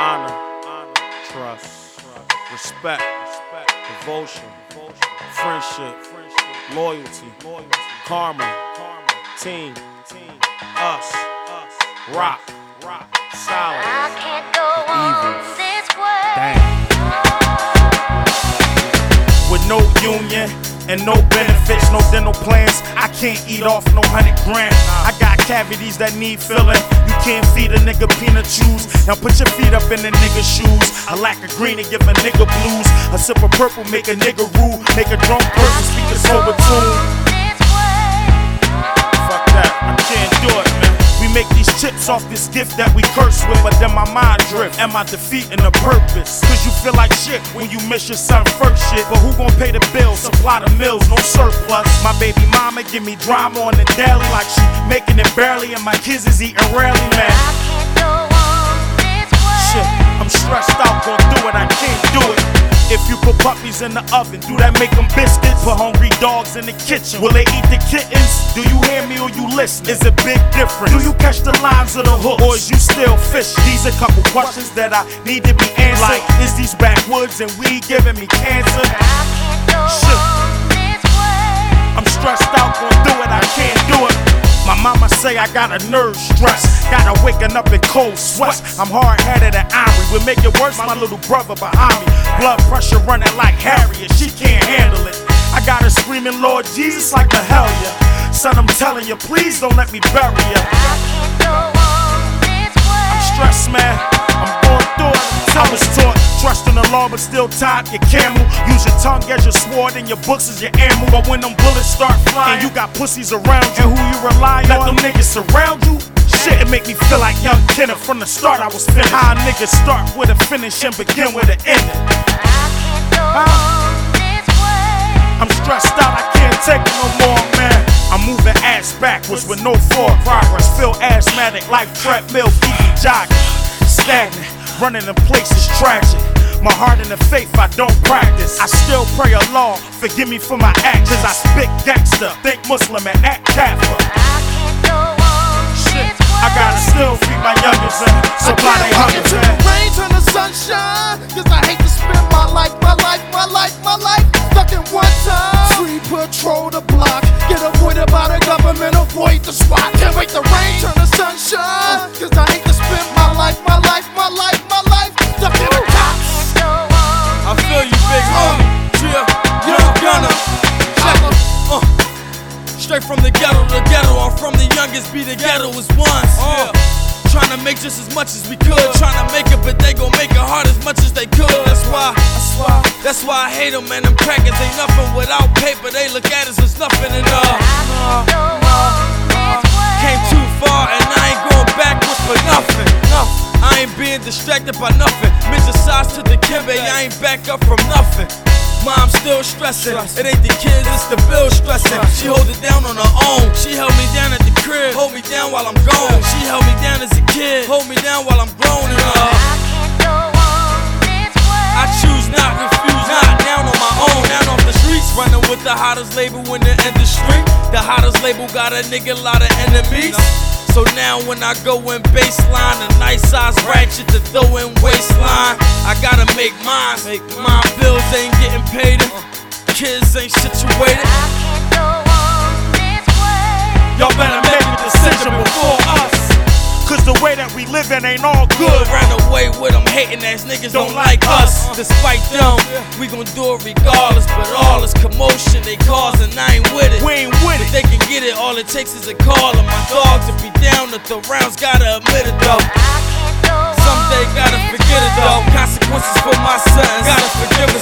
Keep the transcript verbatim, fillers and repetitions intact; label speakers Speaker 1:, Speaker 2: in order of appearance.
Speaker 1: honor, trust, respect, devotion, friendship, loyalty, karma, team, us, rock, solid,
Speaker 2: I can't go
Speaker 1: evil.
Speaker 2: on this way.
Speaker 1: Damn. With no union and no benefits, no dental plans, I can't eat off no hundred grand. I got cavities that need filling. You can't feed a nigga peanut chews. Now put your feet up in the nigga shoes. A lack of green to give a nigga blues. A sip of purple make a nigga rule. Make a drunk person speak a sober tune. Fuck that, I can't do it, man. We make these chips off this gift that we curse with, but then my mind drift. Am I defeating the purpose? Cause you feel like shit when you miss your son first shit. But who gon' pay the bills? Supply the mills, no surplus. My baby mama give me drama on the daily, like she making it barely, and my kids is eating rarely, man.
Speaker 2: I can't go on this way.
Speaker 1: Shit, I'm stressed out, gon' do it, I can't do it. If you put puppies in the oven, do that make them biscuits? Put hungry dogs in the kitchen, will they eat the kittens? Do you hear me or you listen? Is it big difference? Do you catch the lines of the hook, or is you still fish? These a couple questions that I need to be answered. Like, is these backwoods and weed giving me cancer?
Speaker 2: I can't go
Speaker 1: Shit.
Speaker 2: on this way.
Speaker 1: I'm stressed out, gon' do it, I can't do it. My mama say I got a nerve stress, got her waking up in cold sweats. I'm hard-headed and angry, will make it worse, my little brother behind me. Blood pressure running like Harriet, she can't handle it. I got her screaming, Lord Jesus, like the hell yeah. Son, I'm telling you, please don't let me bury ya.
Speaker 2: I can't go on this way.
Speaker 1: I'm stressed, man, I'm going through it. I was taught, trust in the law but still tie up your camel. Use your tongue as your sword and your books as your ammo. But when them bullets start flying and you got pussies around you, and who you rely on, let them niggas surround you. Shit, it make me feel like young Kenneth. From the start I was finished. How niggas start with a finish and begin with an ending.
Speaker 2: I can't go on this way.
Speaker 1: I'm stressed out, I can't take it no more, man. I'm moving ass backwards with no forward progress. Feel asthmatic like treadmill, keep me jogging. Stagnant, running in place is tragic. My heart and the faith I don't practice. I still pray Allah, forgive me for my actions. I spit gangster, think Muslim and act Catholic.
Speaker 2: I can't go on
Speaker 1: Shit,
Speaker 2: this way.
Speaker 1: I gotta still feed my youngest and supply they hunger,
Speaker 3: Until
Speaker 1: man.
Speaker 3: the rain turn to sunshine, cause I hate to spend my life, my life, my life, my life stuck in one time. Free patrol the block, get avoided by the government, avoid the SWAT. Can't wait the rain turn to sunshine, cause I hate to spend my life, my life, my life, my life stuck in the cops.
Speaker 4: I feel you, big homie. Yeah, young gunner. Check it. Uh, straight from the ghetto to the ghetto. I'm from the youngest, be the ghetto as once. Uh, trying to make just as much as we could. Trying to make it, but they gon' make it hard as much as they could. That's why, that's why, that's why I hate them, man. Them crackers ain't nothing without paper. They look at us as nothing at all. Uh, uh, came too far and I ain't going backwards for nothing. Nothing. I ain't being distracted by nothing. Midget size to the kibbe, I ain't back up from nothing. Mom still stressing. It ain't the kids, it's the bill stressing. She hold it down on her own. She held me down at the crib, hold me down while I'm gone. She held me down as a kid, hold me down while I'm grown. And uh, I choose not, refuse not. Down on my own, down off the streets, running with the hottest label in the industry. The hottest label got a nigga lot of enemies. So now when I go in baseline, a nice size ratchet to throw in waistline. I gotta make mine, make my bills ain't getting paid. Kids ain't situated.
Speaker 1: Y'all better make a decision before us, cause the way that we living ain't all good.
Speaker 4: Ran away with them hating ass niggas don't like us. Despite them, we gon' do it regardless. But all this commotion they causing, I ain't with it.
Speaker 1: We ain't with
Speaker 4: But
Speaker 1: it.
Speaker 4: they can get it, all it takes is a call. And my dog to be down to throw rounds, gotta admit it though. Someday gotta forget it though. Consequences for my sons, gotta forgive us